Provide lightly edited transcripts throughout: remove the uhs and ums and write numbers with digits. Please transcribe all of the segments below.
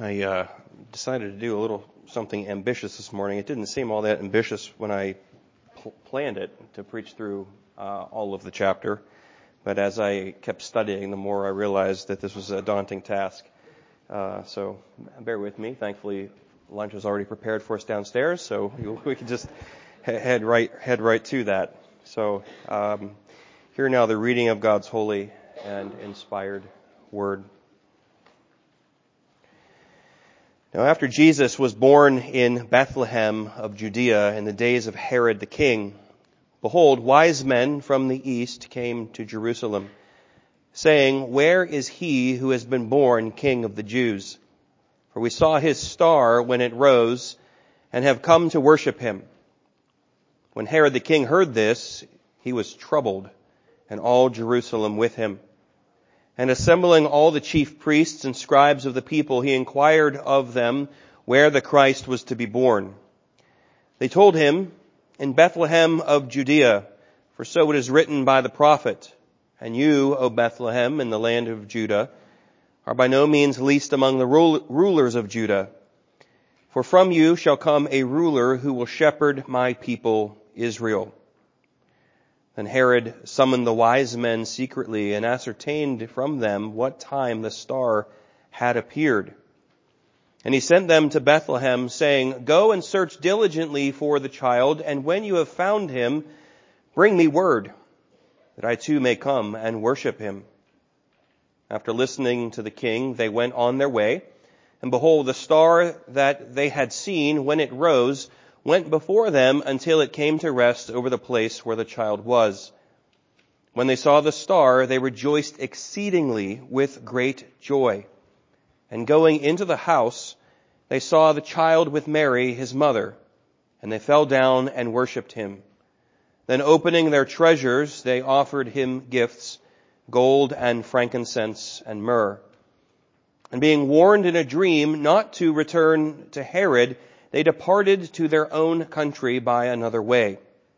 I decided to do a little something ambitious this morning. It didn't seem all that ambitious when I planned it to preach through all of the chapter, but as I kept studying, the more I realized that this was a daunting task. So bear with me. Thankfully, lunch was already prepared for us downstairs, so we could just head right to that. So hear now the reading of God's holy and inspired word. Now, after Jesus was born in Bethlehem of Judea in the days of Herod the king, behold, wise men from the east came to Jerusalem, saying, "Where is he who has been born King of the Jews? For we saw his star when it rose, and have come to worship him." When Herod the king heard this, he was troubled, and all Jerusalem with him. And assembling all the chief priests and scribes of the people, he inquired of them where the Christ was to be born. They told him, "In Bethlehem of Judea, for so it is written by the prophet, and you, O Bethlehem, in the land of Judah, are by no means least among the rulers of Judah. For from you shall come a ruler who will shepherd my people Israel." Then Herod summoned the wise men secretly and ascertained from them what time the star had appeared. And he sent them to Bethlehem, saying, "Go and search diligently for the child, and when you have found him, bring me word, that I too may come and worship him." After listening to the king, they went on their way, and behold, the star that they had seen when it rose went before them until it came to rest over the place where the child was. When they saw the star, they rejoiced exceedingly with great joy. And going into the house, they saw the child with Mary, his mother, and they fell down and worshipped him. Then opening their treasures, they offered him gifts, gold and frankincense and myrrh. And being warned in a dream not to return to Herod, they departed to their own country by another way.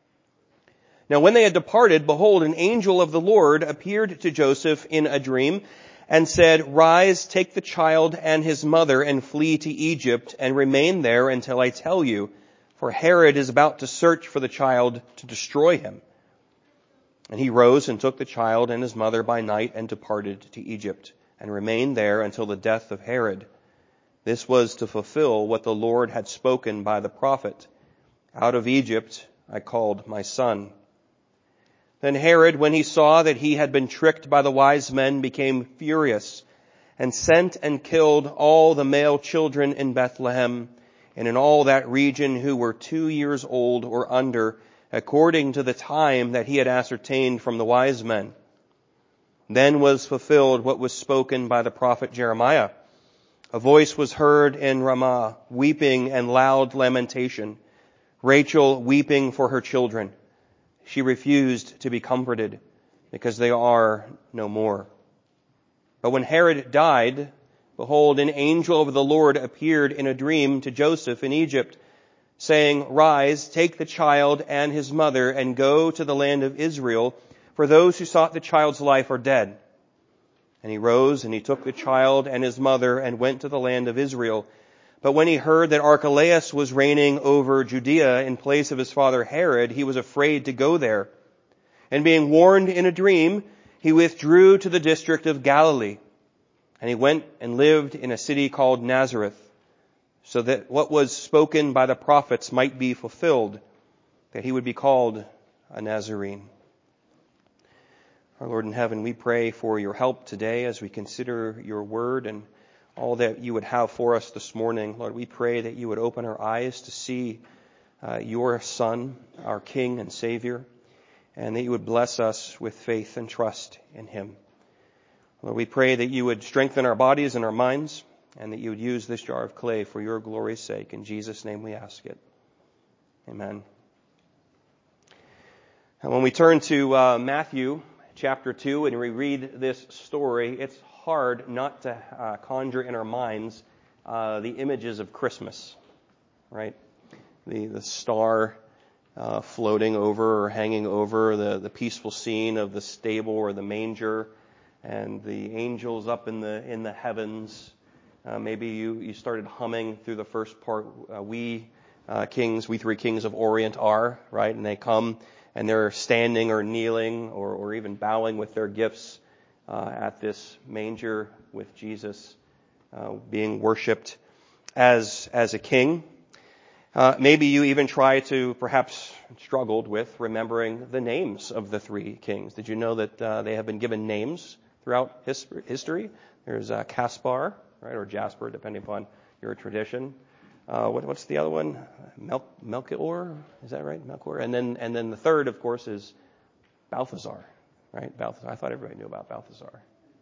Now when they had departed, behold, an angel of the Lord appeared to Joseph in a dream and said, "Rise, take the child and his mother and flee to Egypt and remain there until I tell you, for Herod is about to search for the child to destroy him." And he rose and took the child and his mother by night and departed to Egypt and remained there until the death of Herod. This was to fulfill what the Lord had spoken by the prophet, "Out of Egypt I called my son." Then Herod, when he saw that he had been tricked by the wise men, became furious and sent and killed all the male children in Bethlehem and in all that region who were 2 years old or under, according to the time that he had ascertained from the wise men. Then was fulfilled what was spoken by the prophet Jeremiah. A voice was heard in Ramah, weeping and loud lamentation, Rachel weeping for her children. She refused to be comforted, because they are no more. But when Herod died, behold, an angel of the Lord appeared in a dream to Joseph in Egypt, saying, "Rise, take the child and his mother, and go to the land of Israel, for those who sought the child's life are dead." And he rose and he took the child and his mother and went to the land of Israel. But when he heard that Archelaus was reigning over Judea in place of his father Herod, he was afraid to go there. And being warned in a dream, he withdrew to the district of Galilee. And he went and lived in a city called Nazareth, so that what was spoken by the prophets might be fulfilled, that he would be called a Nazarene. Our Lord in heaven, we pray for your help today as we consider your word and all that you would have for us this morning. Lord, we pray that you would open our eyes to see your Son, our King and Savior, and that you would bless us with faith and trust in him. Lord, we pray that you would strengthen our bodies and our minds, and that you would use this jar of clay for your glory's sake. In Jesus' name we ask it. Amen. And when we turn to Matthew chapter 2 and we read this story, it's hard not to conjure in our minds the images of Christmas, right? The star floating over or hanging over the peaceful scene of the stable or the manger, and the angels up in the heavens Maybe you started humming through the first part. We three kings of Orient are, right? And they come and they're standing or kneeling or even bowing with their gifts at this manger with Jesus being worshipped as a king. Maybe you even perhaps struggled with remembering the names of the three kings. Did you know that they have been given names throughout history? There's Caspar, right, or Jasper, depending upon your tradition. What's the other one? Melchior, is that right? Melchior, and then the third, of course, is Balthazar, right? Balthazar. I thought everybody knew about Balthazar.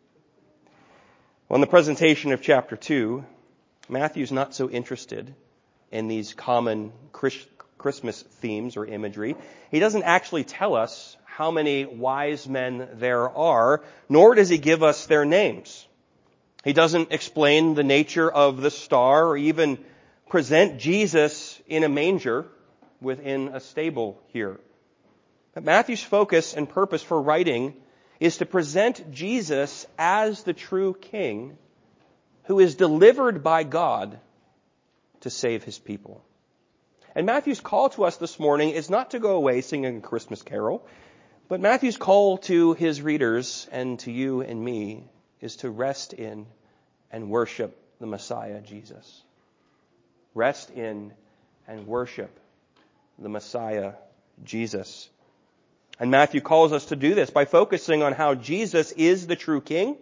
Well, in the presentation of chapter 2, Matthew's not so interested in these common Christmas themes or imagery. He doesn't actually tell us how many wise men there are, nor does he give us their names. He doesn't explain the nature of the star or even present Jesus in a manger within a stable here. But Matthew's focus and purpose for writing is to present Jesus as the true king who is delivered by God to save his people. And Matthew's call to us this morning is not to go away singing a Christmas carol, but Matthew's call to his readers and to you and me is to rest in and worship the Messiah, Jesus. Rest in and worship the Messiah, Jesus. And Matthew calls us to do this by focusing on how Jesus is the true king,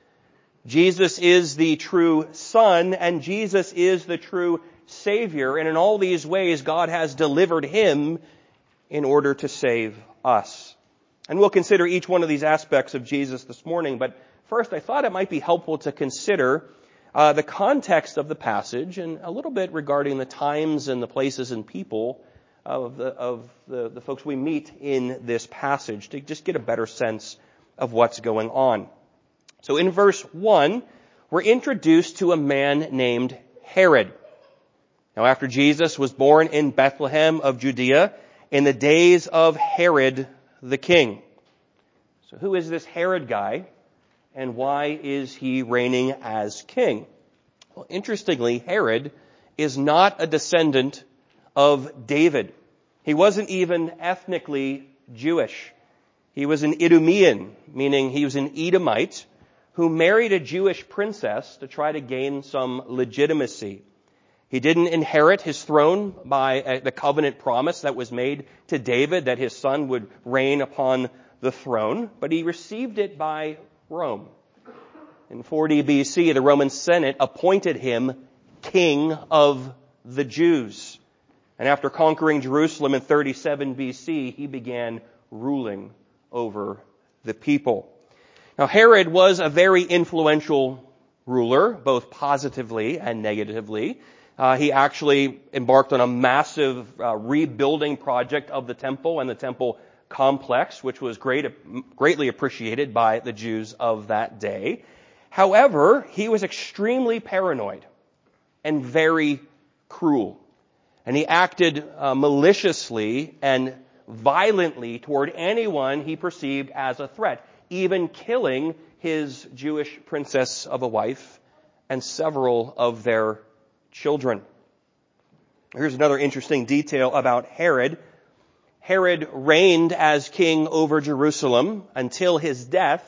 Jesus is the true Son, and Jesus is the true Savior. And in all these ways, God has delivered him in order to save us. And we'll consider each one of these aspects of Jesus this morning. But first, I thought it might be helpful to consider the context of the passage and a little bit regarding the times and the places and people of the folks we meet in this passage to just get a better sense of what's going on. So in verse 1, we're introduced to a man named Herod. Now, after Jesus was born in Bethlehem of Judea in the days of Herod the king. So who is this Herod guy, and why is he reigning as king? Well, interestingly, Herod is not a descendant of David. He wasn't even ethnically Jewish. He was an Idumean, meaning he was an Edomite, who married a Jewish princess to try to gain some legitimacy. He didn't inherit his throne by the covenant promise that was made to David that his son would reign upon the throne, but he received it by Rome. In 40 BC, the Roman Senate appointed him king of the Jews. And after conquering Jerusalem in 37 BC, he began ruling over the people. Now, Herod was a very influential ruler, both positively and negatively. He actually embarked on a massive rebuilding project of the temple and the temple complex, which was greatly appreciated by the Jews of that day. However, he was extremely paranoid and very cruel. And he acted maliciously and violently toward anyone he perceived as a threat, even killing his Jewish princess of a wife and several of their children. Here's another interesting detail about Herod. Herod reigned as king over Jerusalem until his death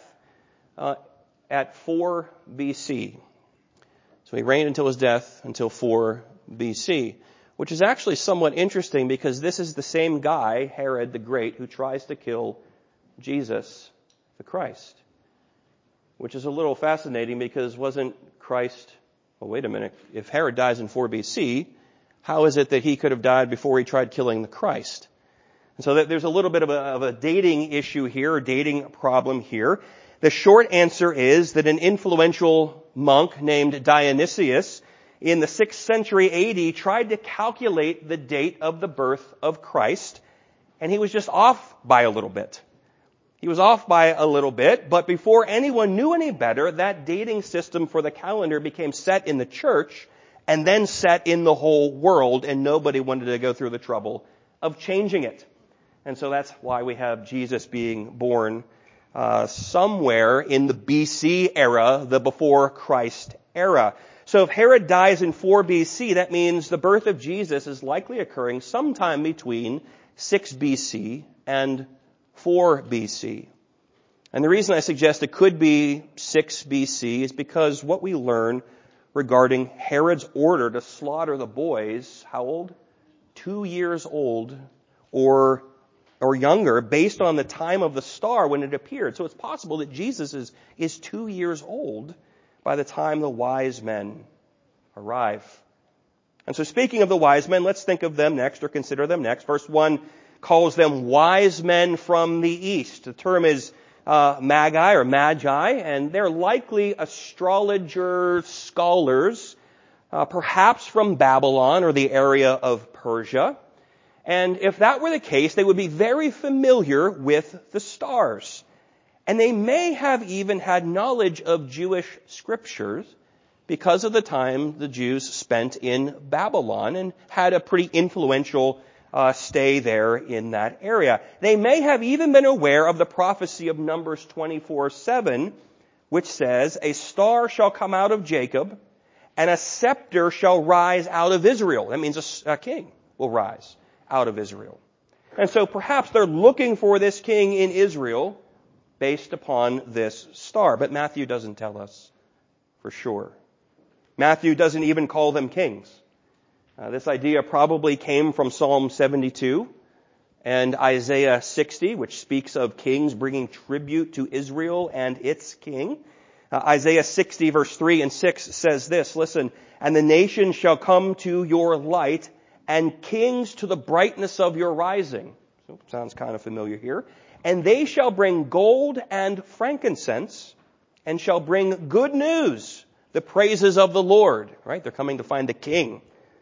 at 4 BC. So he reigned until his death, until 4 BC, which is actually somewhat interesting because this is the same guy, Herod the Great, who tries to kill Jesus the Christ, which is a little fascinating because wasn't Christ, well, wait a minute, if Herod dies in 4 BC, how is it that he could have died before he tried killing the Christ? And so there's a little bit of a dating issue here, a dating problem here. The short answer is that an influential monk named Dionysius in the 6th century AD tried to calculate the date of the birth of Christ, and he was just off by a little bit. He was off by a little bit, but before anyone knew any better, that dating system for the calendar became set in the church and then set in the whole world, and nobody wanted to go through the trouble of changing it. And so that's why we have Jesus being born somewhere in the BC era, the before Christ era. So if Herod dies in 4 BC, that means the birth of Jesus is likely occurring sometime between 6 BC and 4 BC. And the reason I suggest it could be 6 BC is because what we learn regarding Herod's order to slaughter the boys, how old? 2 years old or younger, based on the time of the star when it appeared. So it's possible that Jesus is 2 years old by the time the wise men arrive. And so speaking of the wise men, let's think of them next or consider them next. Verse 1 calls them wise men from the east. The term is magi or magi, and they're likely astrologer scholars, perhaps from Babylon or the area of Persia. And if that were the case, they would be very familiar with the stars. And they may have even had knowledge of Jewish scriptures because of the time the Jews spent in Babylon and had a pretty influential stay there in that area. They may have even been aware of the prophecy of Numbers 24:7, which says, "A star shall come out of Jacob, and a scepter shall rise out of Israel." That means a king will rise out of Israel. And so perhaps they're looking for this king in Israel based upon this star. But Matthew doesn't tell us for sure. Matthew doesn't even call them kings. This idea probably came from Psalm 72 and Isaiah 60, which speaks of kings bringing tribute to Israel and its king. Isaiah 60 verse 3 and 6 says this, listen, "And the nations shall come to your light, and kings to the brightness of your rising." So, sounds kind of familiar here. "And they shall bring gold and frankincense, and shall bring good news, the praises of the Lord." Right? They're coming to find the king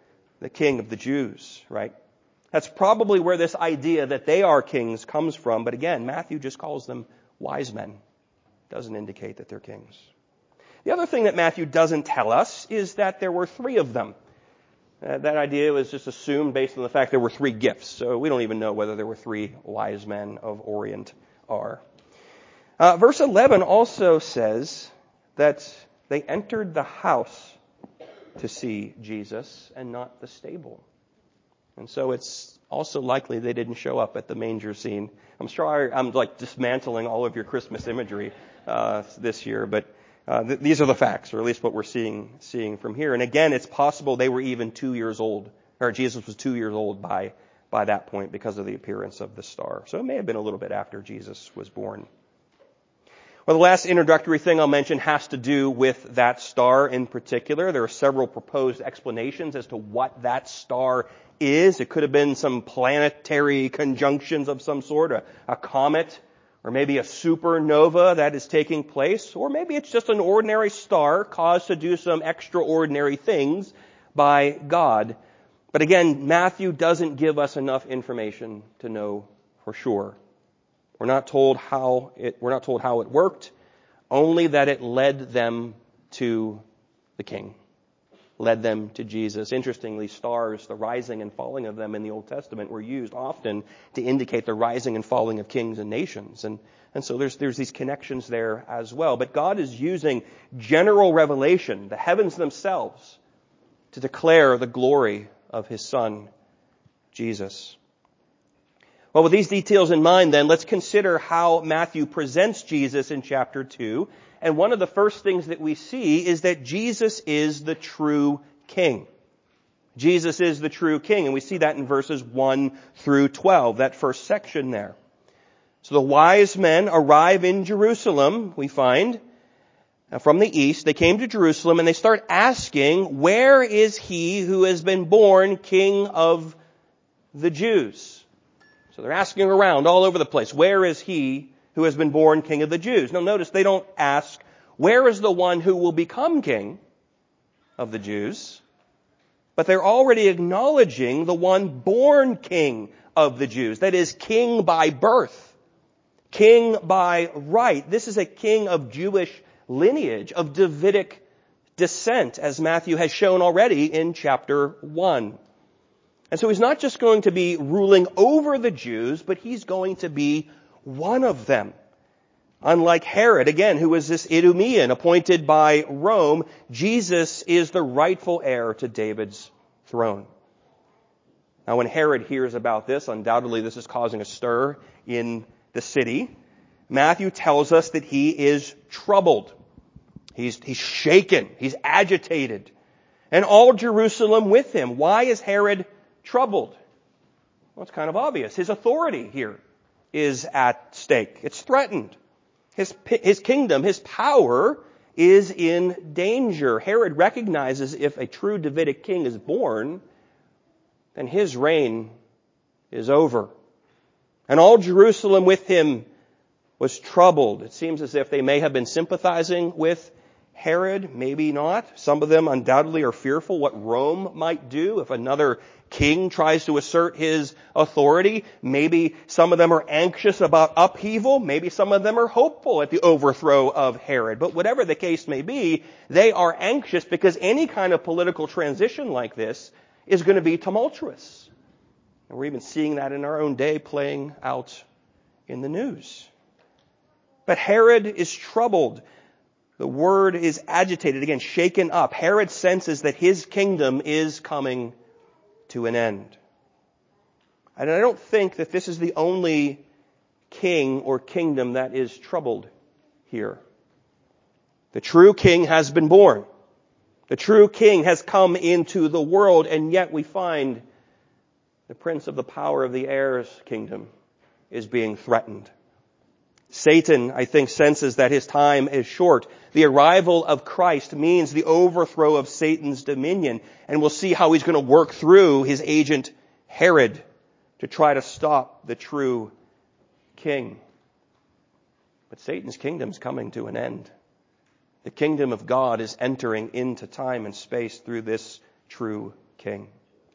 of the Jews, right? That's probably where this idea that they are kings comes from. But again, Matthew just calls them wise men. Doesn't indicate that they're kings. The other thing that Matthew doesn't tell us is that there were 3 of them. That idea was just assumed based on the fact there were 3 gifts. So we don't even know whether there were 3 wise men of Orient are. Verse 11 also says that they entered the house to see Jesus and not the stable. And so it's also likely they didn't show up at the manger scene. I'm sure I'm like dismantling all of your Christmas imagery this year, but these are the facts, or at least what we're seeing from here. And again, it's possible they were even 2 years old, or Jesus was 2 years old by that point because of the appearance of the star. So it may have been a little bit after Jesus was born. Well, the last introductory thing I'll mention has to do with that star in particular. There are several proposed explanations as to what that star is. It could have been some planetary conjunctions of some sort, a comet, or maybe a supernova that is taking place, or maybe it's just an ordinary star caused to do some extraordinary things by God. But again, Matthew doesn't give us enough information to know for sure. We're not told how it worked, only that it led them to the king, led them to Jesus. Interestingly, stars, the rising and falling of them in the Old Testament were used often to indicate the rising and falling of kings and nations. And so there's these connections there as well. But God is using general revelation, the heavens themselves, to declare the glory of His Son, Jesus. Well, with these details in mind, then, let's consider how Matthew presents Jesus in chapter 2. And one of the first things that we see is that Jesus is the true king. Jesus is the true king, and we see that in verses 1 through 12, that first section there. So the wise men arrive in Jerusalem, we find, from the east. They came to Jerusalem, and they start asking, "Where is he who has been born King of the Jews?" So they're asking around all over the place, where is he who has been born King of the Jews? Now notice they don't ask, where is the one who will become King of the Jews? But they're already acknowledging the one born King of the Jews. That is, king by birth, king by right. This is a king of Jewish lineage, of Davidic descent, as Matthew has shown already in chapter 1. And so he's not just going to be ruling over the Jews, but he's going to be one of them. Unlike Herod, again, who was this Idumean appointed by Rome, Jesus is the rightful heir to David's throne. Now, when Herod hears about this, undoubtedly this is causing a stir in the city. Matthew tells us that he is troubled. He's shaken. He's agitated. And all Jerusalem with him. Why is Herod troubled? Well, it's kind of obvious. His authority here is at stake. It's threatened. His kingdom, his power is in danger. Herod recognizes if a true Davidic king is born, then his reign is over. And all Jerusalem with him was troubled. It seems as if they may have been sympathizing with Herod, maybe not. Some of them undoubtedly are fearful what Rome might do if another king tries to assert his authority. Maybe some of them are anxious about upheaval. Maybe some of them are hopeful at the overthrow of Herod. But whatever the case may be, they are anxious because any kind of political transition like this is going to be tumultuous. And we're even seeing that in our own day playing out in the news. But Herod is troubled. The word is agitated, again, shaken up. Herod senses that his kingdom is coming to an end. And I don't think that this is the only king or kingdom that is troubled here. The true king has been born. The true king has come into the world, and yet we find the prince of the power of the air's kingdom is being threatened. Satan, I think, senses that his time is short. The arrival of Christ means the overthrow of Satan's dominion, and we'll see how he's going to work through his agent Herod to try to stop the true king. But Satan's kingdom's coming to an end. The kingdom of God is entering into time and space through this true king.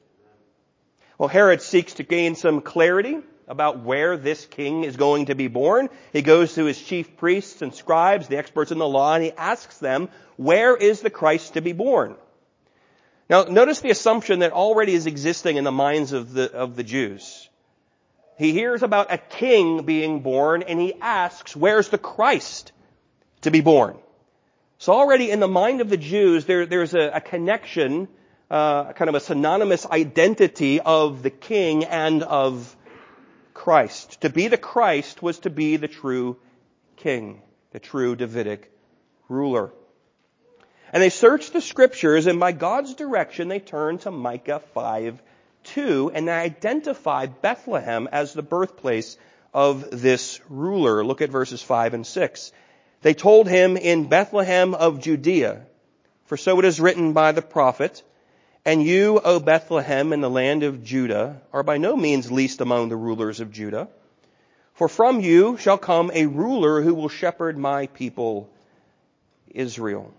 Well, Herod seeks to gain some clarity about where this king is going to be born. He goes to his chief priests and scribes, the experts in the law, and he asks them, where is the Christ to be born? Now, notice the assumption that already is existing in the minds of the Jews. He hears about a king being born, and he asks, where's the Christ to be born? So already in the mind of the Jews, there's a connection, kind of a synonymous identity of the king and of Christ. To be the Christ was to be the true king, the true Davidic ruler. And they searched the scriptures, and by God's direction, they turned to Micah 5:2, and they identify Bethlehem as the birthplace of this ruler. Look at verses 5 and 6. They told him, in Bethlehem of Judea, for so it is written by the prophet, and you, O Bethlehem, in the land of Judah, are by no means least among the rulers of Judah. For from you shall come a ruler who will shepherd my people, Israel.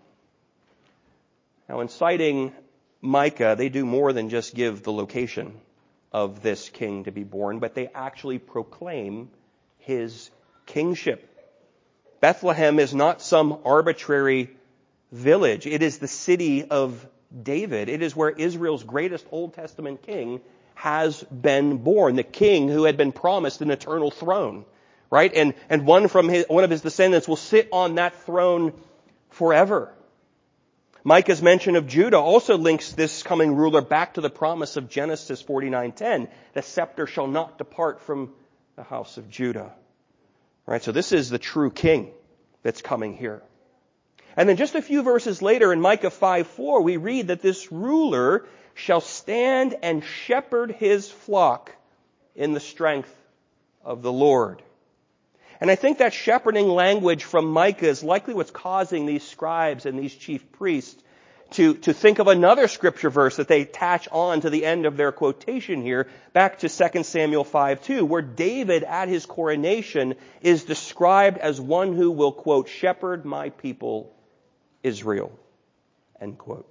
Now, in citing Micah, they do more than just give the location of this king to be born, but they actually proclaim his kingship. Bethlehem is not some arbitrary village. It is the city of David. It is where Israel's greatest Old Testament king has been born. The king who had been promised an eternal throne, right? And one of his descendants will sit on that throne forever. Micah's mention of Judah also links this coming ruler back to the promise of Genesis 49:10. The scepter shall not depart from the house of Judah. Right? So this is the true king that's coming here. And then just a few verses later in Micah 5:4, we read that this ruler shall stand and shepherd his flock in the strength of the Lord. And I think that shepherding language from Micah is likely what's causing these scribes and these chief priests to think of another scripture verse that they attach on to the end of their quotation here, back to 2 Samuel 5:2, where David at his coronation is described as one who will, quote, shepherd my people Israel, end quote.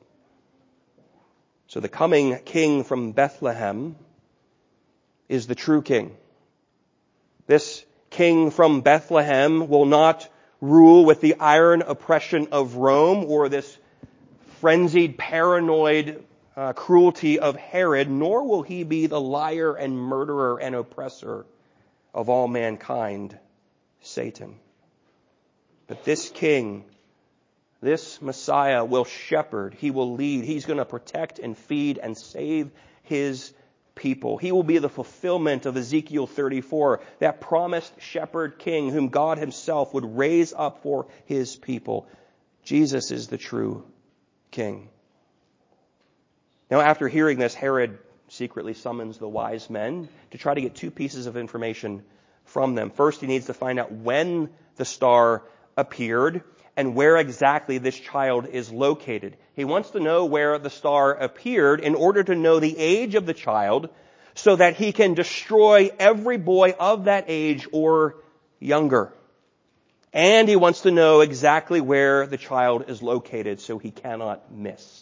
So the coming king from Bethlehem is the true king. This king from Bethlehem will not rule with the iron oppression of Rome or this frenzied, paranoid cruelty of Herod, nor will he be the liar and murderer and oppressor of all mankind, Satan. But this king, this Messiah will shepherd. He will lead. He's going to protect and feed and save his people. He will be the fulfillment of Ezekiel 34, that promised shepherd king whom God himself would raise up for his people. Jesus is the true king. Now, after hearing this, Herod secretly summons the wise men to try to get two pieces of information from them. First, he needs to find out when the star appeared and where exactly this child is located. He wants to know where the star appeared in order to know the age of the child so that he can destroy every boy of that age or younger. And he wants to know exactly where the child is located so he cannot miss.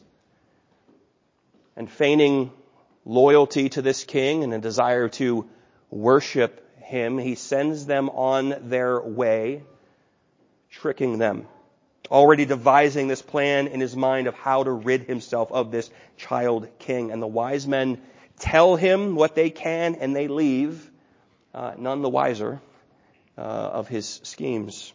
And feigning loyalty to this king and a desire to worship him, he sends them on their way, tricking them, already devising this plan in his mind of how to rid himself of this child king. And the wise men tell him what they can and they leave, none the wiser of his schemes.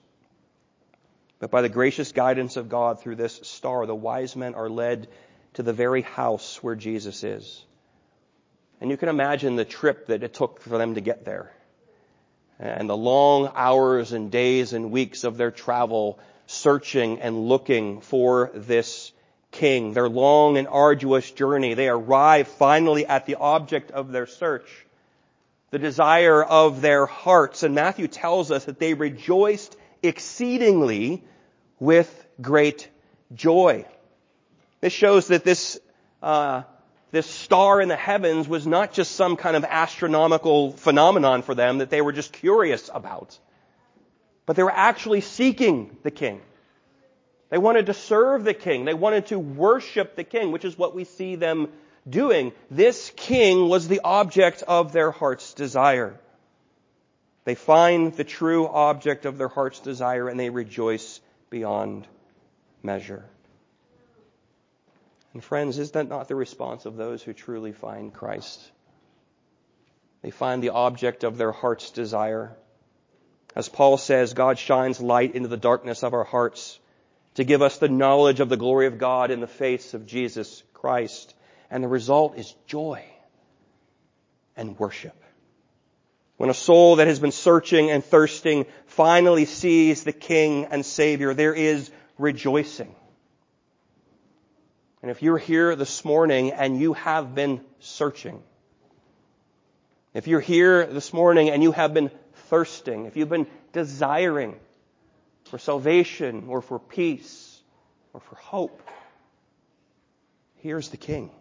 But by the gracious guidance of God through this star, the wise men are led to the very house where Jesus is. And you can imagine the trip that it took for them to get there. And the long hours and days and weeks of their travel searching and looking for this king. Their long and arduous journey. They arrive finally at the object of their search, the desire of their hearts. And Matthew tells us that they rejoiced exceedingly with great joy. This shows that this star in the heavens was not just some kind of astronomical phenomenon for them that they were just curious about. But they were actually seeking the king. They wanted to serve the king. They wanted to worship the king, which is what we see them doing. This king was the object of their heart's desire. They find the true object of their heart's desire and they rejoice beyond measure. And friends, is that not the response of those who truly find Christ? They find the object of their heart's desire. As Paul says, God shines light into the darkness of our hearts to give us the knowledge of the glory of God in the face of Jesus Christ. And the result is joy and worship. When a soul that has been searching and thirsting finally sees the King and Savior, there is rejoicing. And if you're here this morning and you have been searching, if you're here this morning and you have been thirsting, if you've been desiring for salvation or for peace or for hope, here's the King.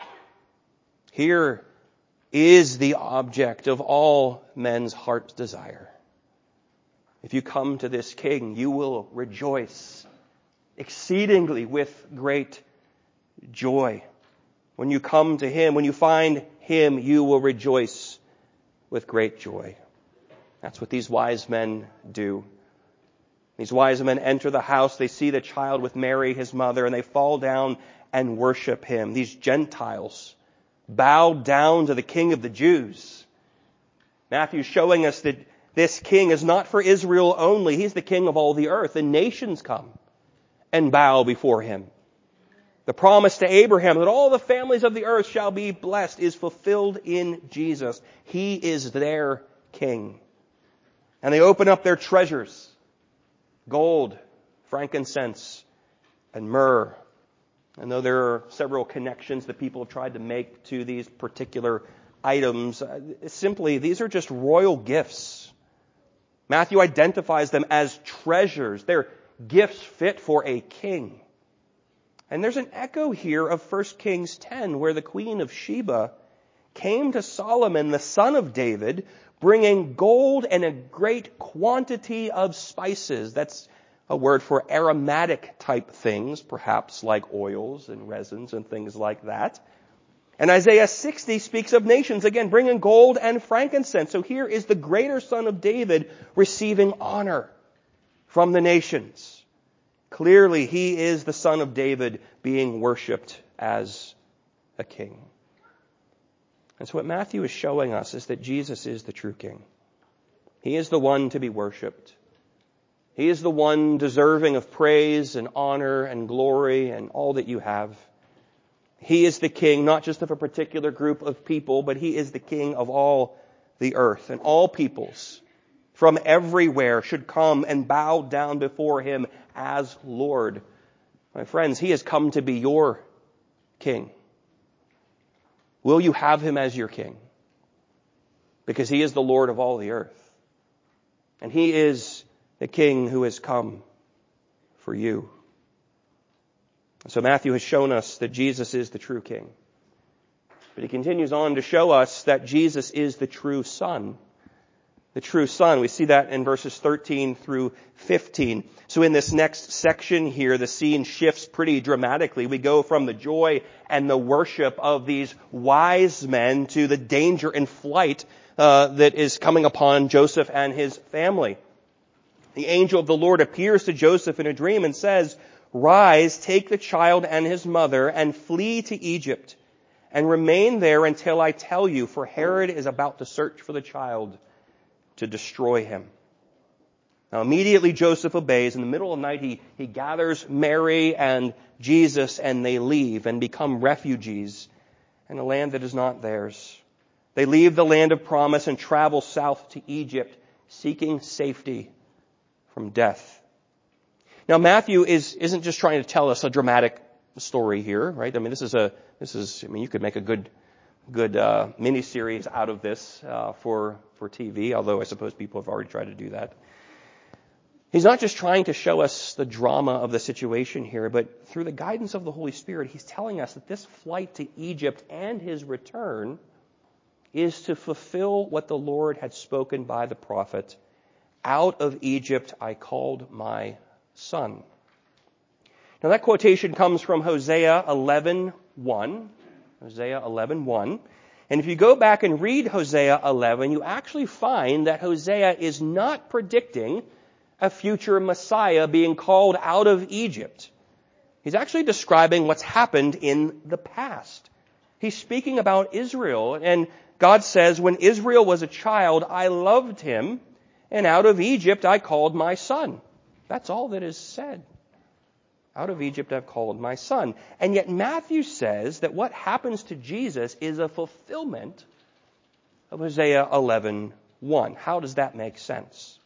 Here is the object of all men's heart's desire. If you come to this King, you will rejoice exceedingly with great joy. When you come to Him, when you find Him, you will rejoice with great joy. That's what these wise men do. These wise men enter the house, they see the child with Mary, his mother, and they fall down and worship Him. These Gentiles bow down to the King of the Jews. Matthew's showing us that this King is not for Israel only. He's the King of all the earth. The nations come and bow before Him. The promise to Abraham that all the families of the earth shall be blessed is fulfilled in Jesus. He is their King. And they open up their treasures, gold, frankincense, and myrrh. And though there are several connections that people have tried to make to these particular items, simply these are just royal gifts. Matthew identifies them as treasures. They're gifts fit for a king. And there's an echo here of 1 Kings 10, where the Queen of Sheba came to Solomon, the son of David, bringing gold and a great quantity of spices. That's a word for aromatic type things, perhaps like oils and resins and things like that. And Isaiah 60 speaks of nations, again, bringing gold and frankincense. So here is the greater son of David receiving honor from the nations. Clearly, he is the son of David being worshipped as a king. And so what Matthew is showing us is that Jesus is the true king. He is the one to be worshipped. He is the one deserving of praise and honor and glory and all that you have. He is the king, not just of a particular group of people, but he is the king of all the earth. And all peoples from everywhere should come and bow down before him as Lord. My friends, he has come to be your king. Will you have him as your king? Because he is the Lord of all the earth. And he is the king who has come for you. So Matthew has shown us that Jesus is the true king. But he continues on to show us that Jesus is the true son. The true son. We see that in verses 13 through 15. So in this next section here, the scene shifts pretty dramatically. We go from the joy and the worship of these wise men to the danger and flight that is coming upon Joseph and his family. The angel of the Lord appears to Joseph in a dream and says, "Rise, take the child and his mother, and flee to Egypt, and remain there until I tell you, for Herod is about to search for the child to destroy him." Now immediately Joseph obeys. In the middle of the night he gathers Mary and Jesus, and they leave and become refugees in a land that is not theirs. They leave the land of promise and travel south to Egypt, seeking safety from death. Now Matthew isn't just trying to tell us a dramatic story here, right? I mean, you could make a good miniseries out of this for TV, although I suppose people have already tried to do that. He's not just trying to show us the drama of the situation here, but through the guidance of the Holy Spirit, he's telling us that this flight to Egypt and his return is to fulfill what the Lord had spoken by the prophet, "Out of Egypt I called my son." Now that quotation comes from Hosea 11:1. Hosea 11:1. And if you go back and read Hosea 11, you actually find that Hosea is not predicting a future Messiah being called out of Egypt. He's actually describing what's happened in the past. He's speaking about Israel, and God says, "When Israel was a child, I loved him, and out of Egypt I called my son." That's all that is said. Out of Egypt I've called my son. And yet Matthew says that what happens to Jesus is a fulfillment of Hosea 11:1. How does that make sense?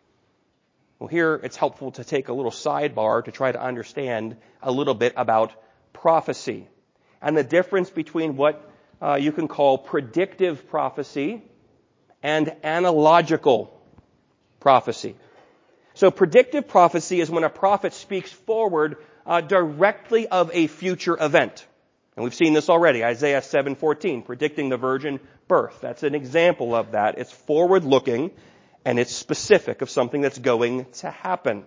Well, here it's helpful to take a little sidebar to try to understand a little bit about prophecy and the difference between what you can call predictive prophecy and analogical prophecy. So predictive prophecy is when a prophet speaks forward directly of a future event. And we've seen this already, Isaiah 7:14, predicting the virgin birth. That's an example of that. It's forward-looking, and it's specific of something that's going to happen.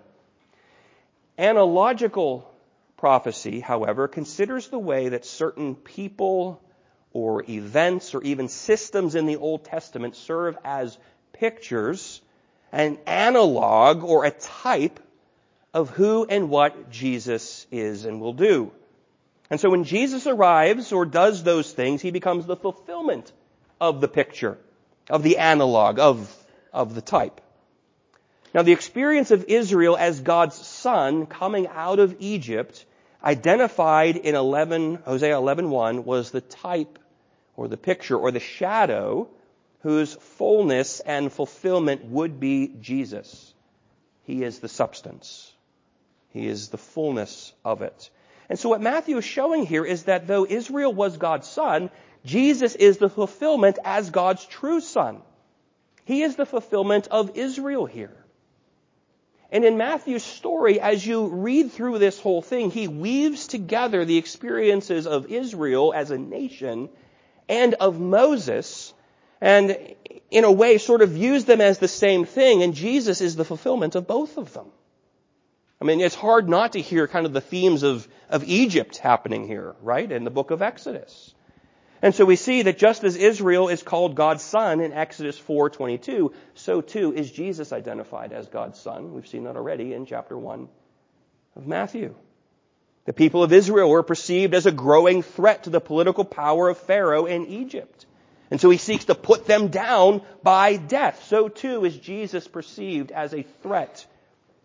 Analogical prophecy, however, considers the way that certain people or events or even systems in the Old Testament serve as pictures, an analog or a type of who and what Jesus is and will do. And so when Jesus arrives or does those things, he becomes the fulfillment of the picture, of the analog, of the type. Now the experience of Israel as God's son coming out of Egypt, identified in Hosea 11:1, was the type or the picture or the shadow whose fullness and fulfillment would be Jesus. He is the substance. He is the fullness of it. And so what Matthew is showing here is that though Israel was God's son, Jesus is the fulfillment as God's true son. He is the fulfillment of Israel here. And in Matthew's story, as you read through this whole thing, he weaves together the experiences of Israel as a nation and of Moses, and in a way sort of views them as the same thing, and Jesus is the fulfillment of both of them. I mean, it's hard not to hear kind of the themes of Egypt happening here, right, in the book of Exodus. And so we see that just as Israel is called God's son in Exodus 4:22, so too is Jesus identified as God's son. We've seen that already in chapter 1 of Matthew. The people of Israel were perceived as a growing threat to the political power of Pharaoh in Egypt. And so he seeks to put them down by death. So too is Jesus perceived as a threat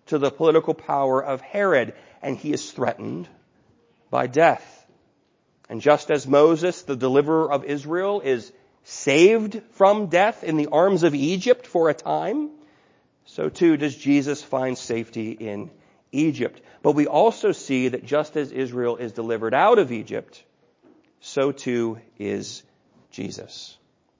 to the political power of Herod, and he is threatened by death. And just as Moses, the deliverer of Israel, is saved from death in the arms of Egypt for a time, so too does Jesus find safety in Egypt. But we also see that just as Israel is delivered out of Egypt, so too is Jesus.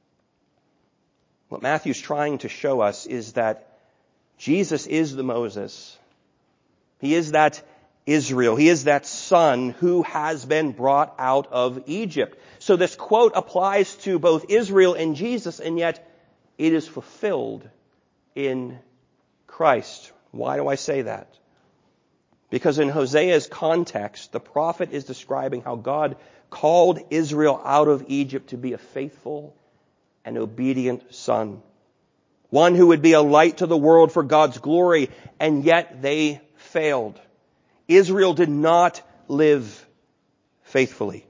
What Matthew's trying to show us is that Jesus is the Moses. He is that Israel. He is that son who has been brought out of Egypt. So this quote applies to both Israel and Jesus, and yet it is fulfilled in Christ. Why do I say that? Because in Hosea's context, the prophet is describing how God called Israel out of Egypt to be a faithful and obedient son. One who would be a light to the world for God's glory, and yet they failed. Israel did not live faithfully.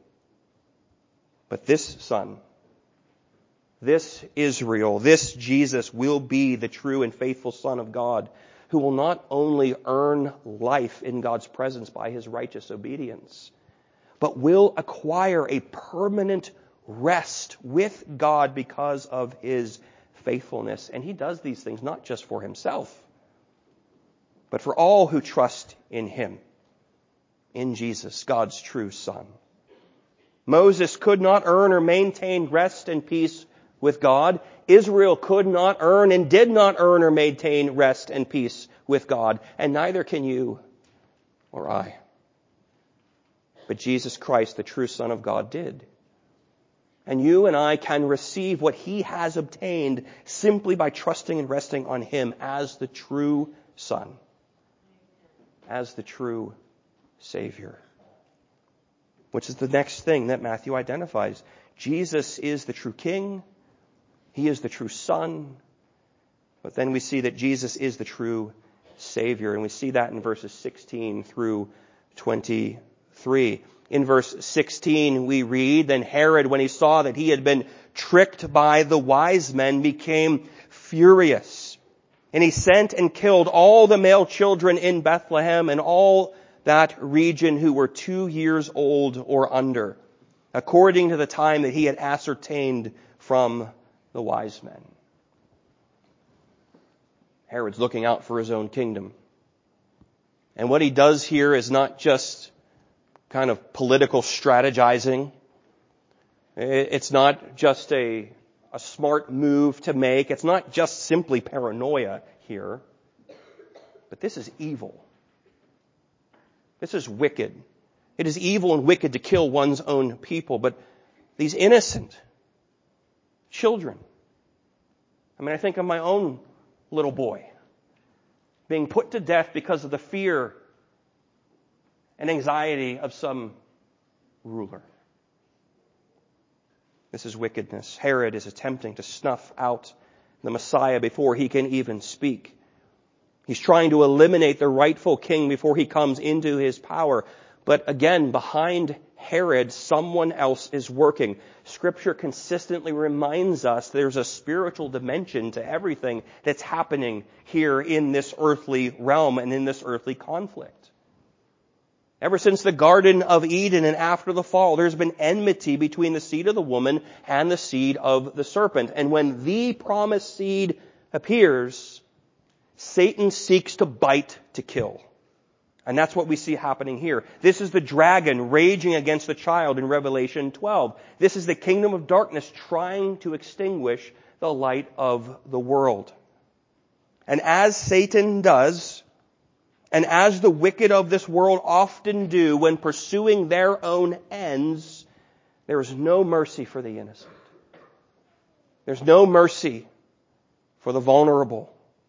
But this son, this Israel, this Jesus will be the true and faithful Son of God, who will not only earn life in God's presence by his righteous obedience, but will acquire a permanent rest with God because of his faithfulness. And he does these things not just for himself, but for all who trust in him, in Jesus, God's true Son. Moses could not earn or maintain rest and peace with God. Israel could not earn and did not earn or maintain rest and peace with God. And neither can you or I. But Jesus Christ, the true Son of God, did. And you and I can receive what he has obtained simply by trusting and resting on him as the true Son, as the true Savior. Which is the next thing that Matthew identifies. Jesus is the true King. He is the true Son. But then we see that Jesus is the true Savior. And we see that in verses 16 through 23. In verse 16 we read, "Then Herod, when he saw that he had been tricked by the wise men, became furious. And he sent and killed all the male children in Bethlehem and all that region who were 2 years old or under, according to the time that he had ascertained from the wise men." Herod's looking out for his own kingdom. And what he does here is not just kind of political strategizing. It's not just a smart move to make. It's not just simply paranoia here. But this is evil. This is wicked. It is evil and wicked to kill one's own people. But these innocent children, I think of my own little boy being put to death because of the fear and anxiety of some ruler. This is wickedness. Herod is attempting to snuff out the Messiah before he can even speak. He's trying to eliminate the rightful king before he comes into his power. But again, behind Herod, someone else is working. Scripture consistently reminds us there's a spiritual dimension to everything that's happening here in this earthly realm and in this earthly conflict. Ever since the Garden of Eden and after the fall, there's been enmity between the seed of the woman and the seed of the serpent. And when the promised seed appears, Satan seeks to bite to kill. And that's what we see happening here. This is the dragon raging against the child in Revelation 12. This is the kingdom of darkness trying to extinguish the light of the world. And as Satan does, and as the wicked of this world often do when pursuing their own ends, there is no mercy for the innocent. There's no mercy for the vulnerable.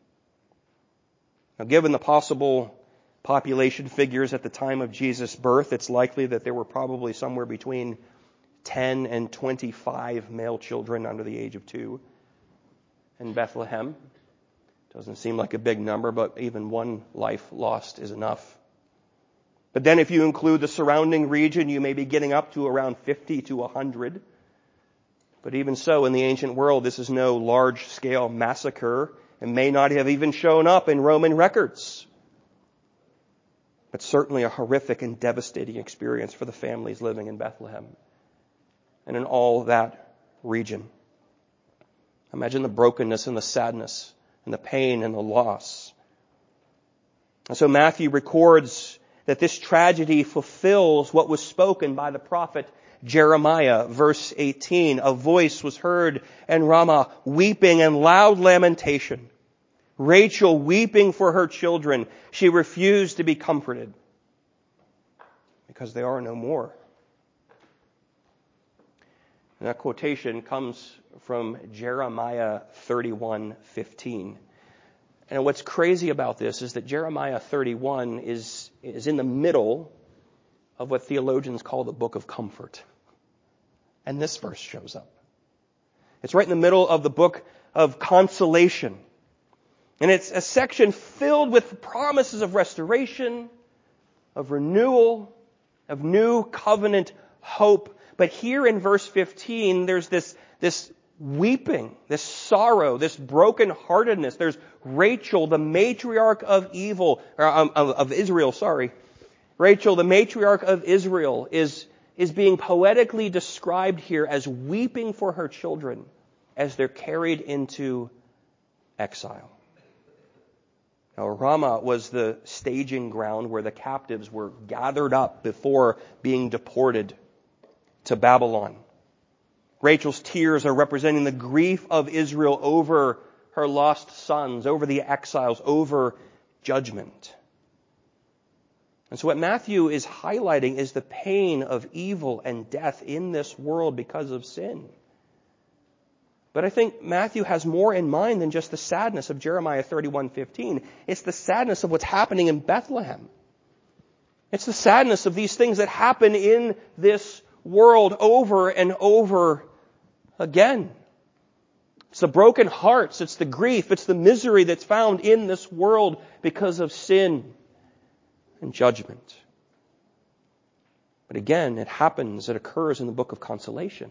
Now, given the possible population figures at the time of Jesus' birth, it's likely that there were probably somewhere between 10 and 25 male children under the age of 2 in Bethlehem. Doesn't seem like a big number, but even one life lost is enough. But then if you include the surrounding region, you may be getting up to around 50 to 100. But even so, in the ancient world, this is no large-scale massacre and may not have even shown up in Roman records. but certainly a horrific and devastating experience for the families living in Bethlehem and in all that region. Imagine the brokenness and the sadness and the pain and the loss. And so Matthew records that this tragedy fulfills what was spoken by the prophet Jeremiah. Verse 18, a voice was heard in Ramah, weeping and loud lamentation. Rachel weeping for her children. She refused to be comforted because they are no more. And that quotation comes from Jeremiah 31:15. And what's crazy about this is that Jeremiah 31 is in the middle of what theologians call the book of comfort. And this verse shows up. It's right in the middle of the book of consolation. And it's a section filled with promises of restoration, of renewal, of new covenant hope. But here in verse 15, there's this weeping, this sorrow, this brokenheartedness. There's Rachel, the matriarch of Israel. Rachel, the matriarch of Israel, is being poetically described here as weeping for her children as they're carried into exile. Now, Ramah was the staging ground where the captives were gathered up before being deported to Babylon. Rachel's tears are representing the grief of Israel over her lost sons, over the exiles, over judgment. And so what Matthew is highlighting is the pain of evil and death in this world because of sin. But I think Matthew has more in mind than just the sadness of Jeremiah 31:15. It's the sadness of what's happening in Bethlehem. It's the sadness of these things that happen in this world over and over again. It's the broken hearts, it's the grief, it's the misery that's found in this world because of sin and judgment. But again, it occurs in the book of consolation.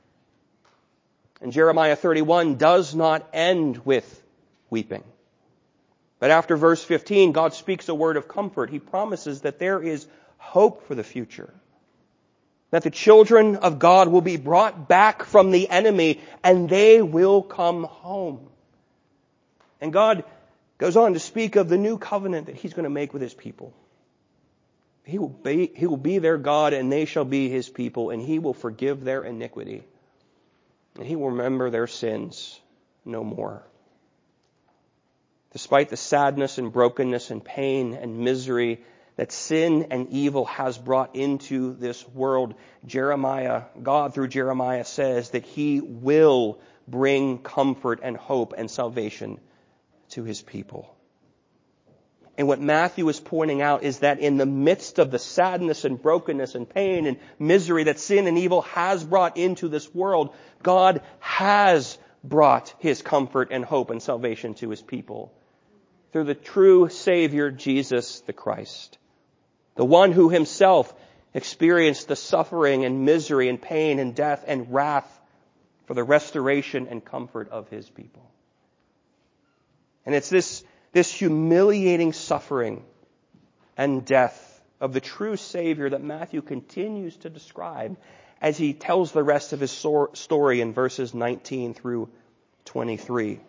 And Jeremiah 31 does not end with weeping. But after verse 15, God speaks a word of comfort. He promises that there is hope for the future. That the children of God will be brought back from the enemy and they will come home. And God goes on to speak of the new covenant that He's going to make with His people. He will be their God and they shall be His people, and He will forgive their iniquity. And He will remember their sins no more. Despite the sadness and brokenness and pain and misery that sin and evil has brought into this world, God through Jeremiah says that He will bring comfort and hope and salvation to His people. And what Matthew is pointing out is that in the midst of the sadness and brokenness and pain and misery that sin and evil has brought into this world, God has brought His comfort and hope and salvation to His people through the true Savior, Jesus the Christ, the one who Himself experienced the suffering and misery and pain and death and wrath for the restoration and comfort of His people. And it's this humiliating suffering and death of the true Savior that Matthew continues to describe as he tells the rest of his story in verses 19 through 23.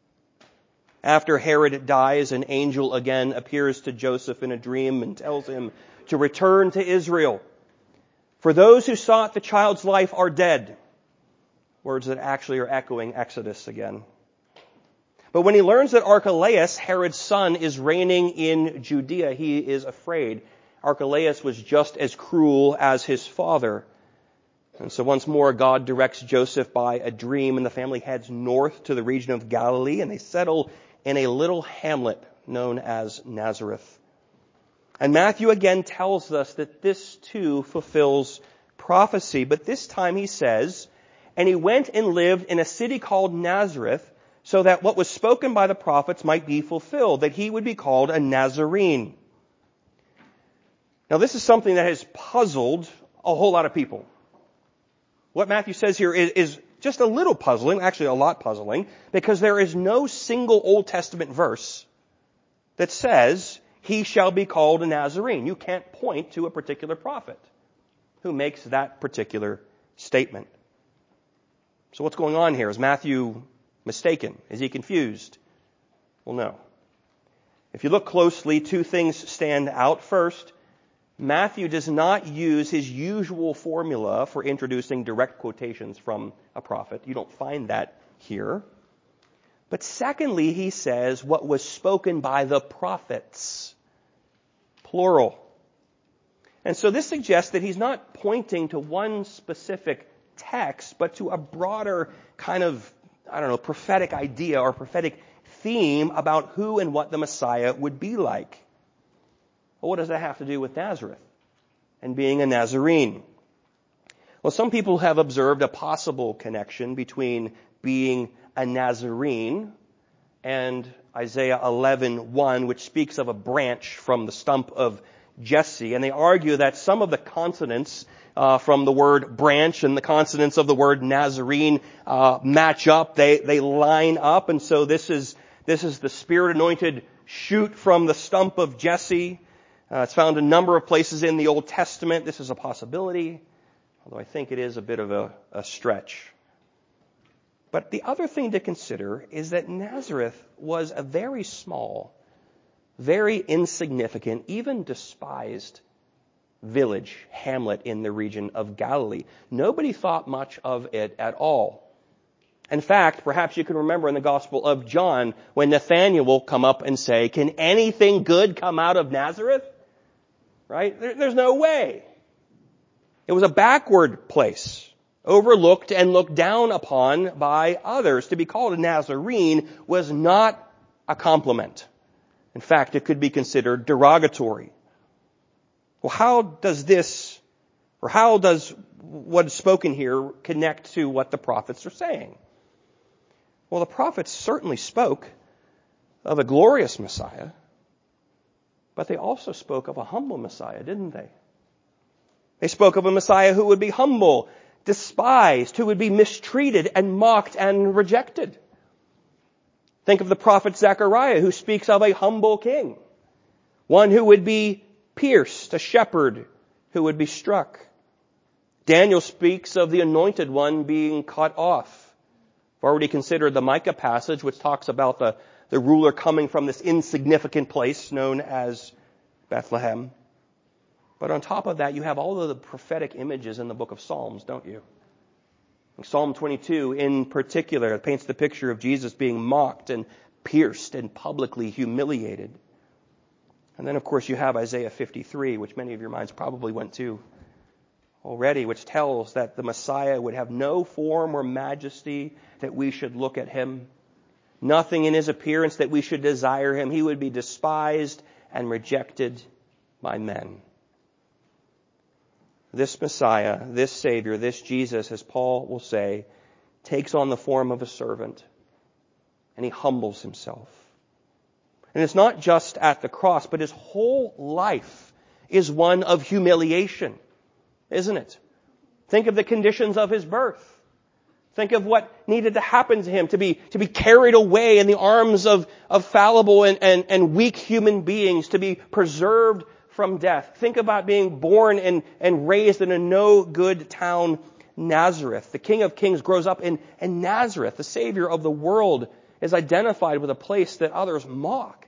After Herod dies, an angel again appears to Joseph in a dream and tells him to return to Israel. For those who sought the child's life are dead. Words that actually are echoing Exodus again. But when he learns that Archelaus, Herod's son, is reigning in Judea, he is afraid. Archelaus was just as cruel as his father. And so once more, God directs Joseph by a dream, and the family heads north to the region of Galilee, and they settle in a little hamlet known as Nazareth. And Matthew again tells us that this too fulfills prophecy, but this time he says, and he went and lived in a city called Nazareth, so that what was spoken by the prophets might be fulfilled, that he would be called a Nazarene. Now this is something that has puzzled a whole lot of people. What Matthew says here is just a little puzzling, actually a lot puzzling, because there is no single Old Testament verse that says he shall be called a Nazarene. You can't point to a particular prophet who makes that particular statement. So what's going on here? Is Matthew mistaken? Is he confused? Well, no. If you look closely, two things stand out. First, Matthew does not use his usual formula for introducing direct quotations from a prophet. You don't find that here. But secondly, he says what was spoken by the prophets, plural. And so this suggests that he's not pointing to one specific text, but to a broader kind of, prophetic idea or prophetic theme about who and what the Messiah would be like. Well, what does that have to do with Nazareth and being a Nazarene? Well, some people have observed a possible connection between being a Nazarene and Isaiah 11:1, which speaks of a branch from the stump of Jesse. And they argue that some of the consonants from the word branch and the consonants of the word Nazarene match up. They line up. And so this is the Spirit-anointed shoot from the stump of Jesse. It's found a number of places in the Old Testament. This is a possibility, although I think it is a bit of a stretch. But the other thing to consider is that Nazareth was a very small, very insignificant, even despised village, hamlet in the region of Galilee. Nobody thought much of it at all. In fact, perhaps you can remember in the Gospel of John when Nathanael will come up and say, "Can anything good come out of Nazareth?" Right? There's no way. It was a backward place, overlooked and looked down upon by others. To be called a Nazarene was not a compliment. In fact, it could be considered derogatory. Well, how does what is spoken here connect to what the prophets are saying? Well, the prophets certainly spoke of a glorious Messiah, but they also spoke of a humble Messiah, didn't they? They spoke of a Messiah who would be humble, despised, who would be mistreated and mocked and rejected. Think of the prophet Zechariah, who speaks of a humble king, one who would be pierced, a shepherd who would be struck. Daniel speaks of the anointed one being cut off. I've already considered the Micah passage, which talks about the ruler coming from this insignificant place known as Bethlehem. But on top of that, you have all of the prophetic images in the book of Psalms, don't you? Psalm 22 in particular paints the picture of Jesus being mocked and pierced and publicly humiliated. And then, of course, you have Isaiah 53, which many of your minds probably went to already, which tells that the Messiah would have no form or majesty that we should look at him. Nothing in his appearance that we should desire him. He would be despised and rejected by men. This Messiah, this Savior, this Jesus, as Paul will say, takes on the form of a servant, and he humbles himself. And it's not just at the cross, but his whole life is one of humiliation, isn't it? Think of the conditions of his birth. Think of what needed to happen to him to be carried away in the arms of fallible and weak human beings, to be preserved from death. Think about being born and raised in a no-good town, Nazareth. The King of Kings grows up in Nazareth. The Savior of the world is identified with a place that others mock.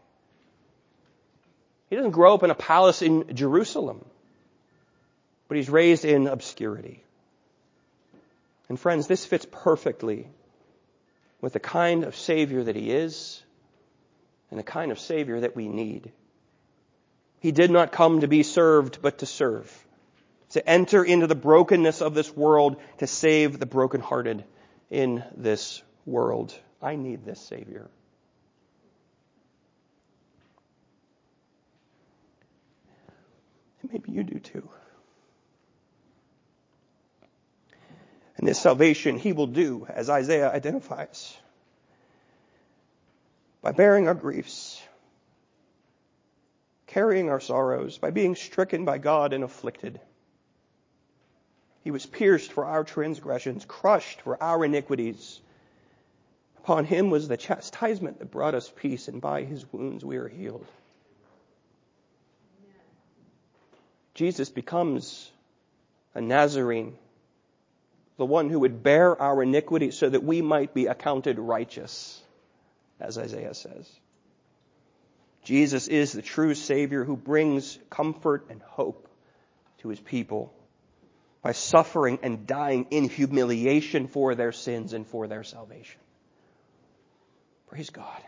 He doesn't grow up in a palace in Jerusalem, but he's raised in obscurity. And friends, this fits perfectly with the kind of Savior that he is and the kind of Savior that we need. He did not come to be served, but to serve, to enter into the brokenness of this world, to save the brokenhearted in this world. I need this Savior. And maybe you do too. And this salvation he will do, as Isaiah identifies, by bearing our griefs, carrying our sorrows, by being stricken by God and afflicted. He was pierced for our transgressions, crushed for our iniquities. Upon him was the chastisement that brought us peace, and by his wounds we are healed. Jesus becomes a Nazarene, the one who would bear our iniquity so that we might be accounted righteous, as Isaiah says. Jesus is the true Savior who brings comfort and hope to his people by suffering and dying in humiliation for their sins and for their salvation. Praise God.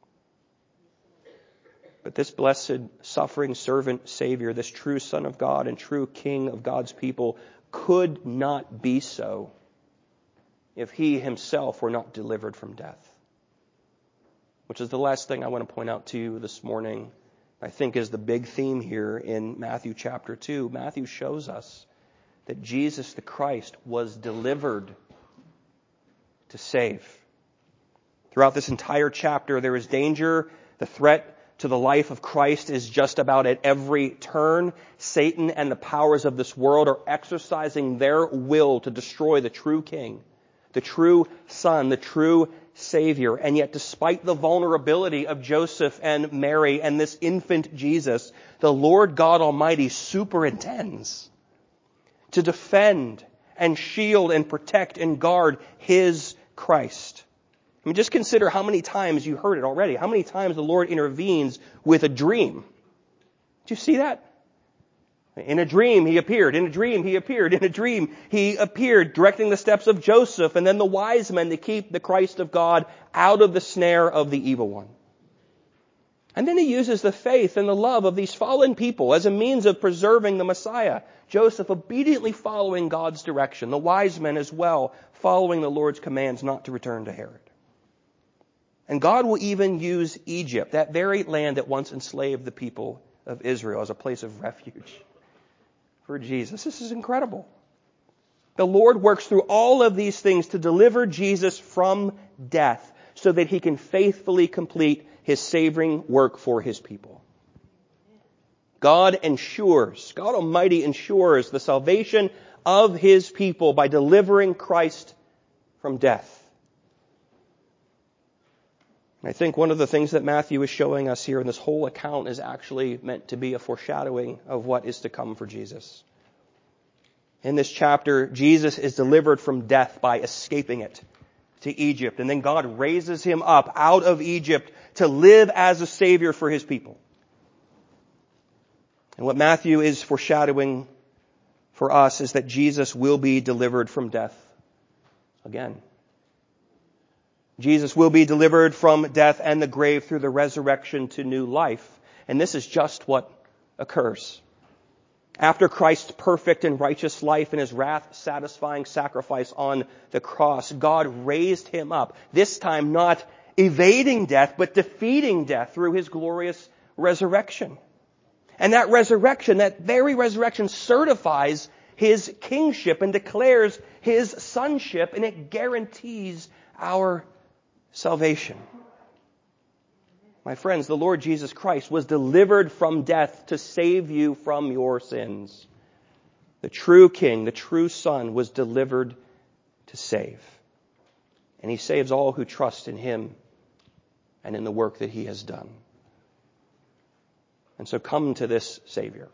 But this blessed, suffering servant Savior, this true Son of God and true King of God's people, could not be so if he himself were not delivered from death. Which is the last thing I want to point out to you this morning, I think is the big theme here in Matthew chapter 2. Matthew shows us that Jesus the Christ was delivered to save. Throughout this entire chapter, there is danger. The threat to the life of Christ is just about at every turn. Satan and the powers of this world are exercising their will to destroy the true King, the true Son, the true Savior. And yet, despite the vulnerability of Joseph and Mary and this infant Jesus, the Lord God Almighty superintends to defend and shield and protect and guard his Christ. I mean, just consider how many times you heard it already. How many times the Lord intervenes with a dream. Did you see that? In a dream, he appeared. In a dream, he appeared. In a dream, he appeared, directing the steps of Joseph and then the wise men to keep the Christ of God out of the snare of the evil one. And then he uses the faith and the love of these fallen people as a means of preserving the Messiah. Joseph obediently following God's direction. The wise men as well following the Lord's commands not to return to Herod. And God will even use Egypt, that very land that once enslaved the people of Israel, as a place of refuge for Jesus. This is incredible. The Lord works through all of these things to deliver Jesus from death so that he can faithfully complete his saving work for his people. God Almighty ensures the salvation of his people by delivering Christ from death. I think one of the things that Matthew is showing us here in this whole account is actually meant to be a foreshadowing of what is to come for Jesus. In this chapter, Jesus is delivered from death by escaping it to Egypt. And then God raises him up out of Egypt to live as a Savior for his people. And what Matthew is foreshadowing for us is that Jesus will be delivered from death again. Jesus will be delivered from death and the grave through the resurrection to new life. And this is just what occurs. After Christ's perfect and righteous life and his wrath-satisfying sacrifice on the cross, God raised him up, this time not evading death, but defeating death through his glorious resurrection. And that resurrection, that very resurrection, certifies his kingship and declares his sonship, and it guarantees our salvation. My friends, the Lord Jesus Christ was delivered from death to save you from your sins. The true King, the true Son, was delivered to save. And he saves all who trust in him and in the work that he has done. And so come to this Savior.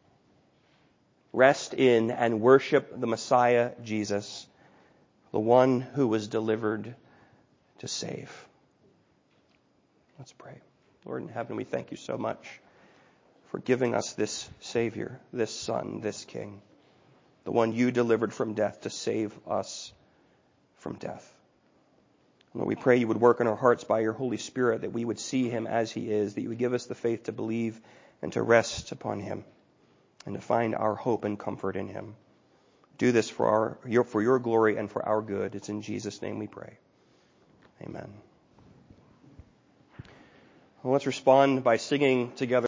Rest in and worship the Messiah, Jesus, the one who was delivered to save. Let's pray. Lord in heaven, we thank you so much for giving us this Savior, this Son, this King, the one you delivered from death to save us from death. Lord, we pray you would work in our hearts by your Holy Spirit, that we would see him as he is, that you would give us the faith to believe and to rest upon him and to find our hope and comfort in him. Do this for your glory and for our good. It's in Jesus' name we pray. Amen. Well, let's respond by singing together.